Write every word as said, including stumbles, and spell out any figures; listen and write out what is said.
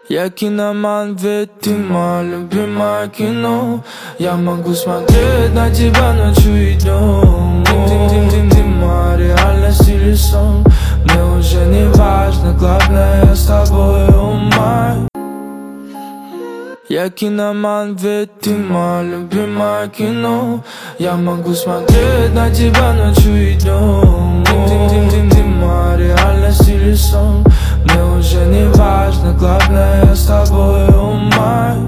Я киноман, ведь ты мое любимое кино. Я могу смотреть на тебя ночью и днем. Ты, ты, ты, ты, ты моя реальность или сон. Мне уже не важно, главное я с тобой, oh my. Я киноман, ведь ты мое любимое кино. Я могу смотреть на тебя ночью и днем. Ты, ты, ты, ты, ты моя реальность или сон. Мне уже не важно, главное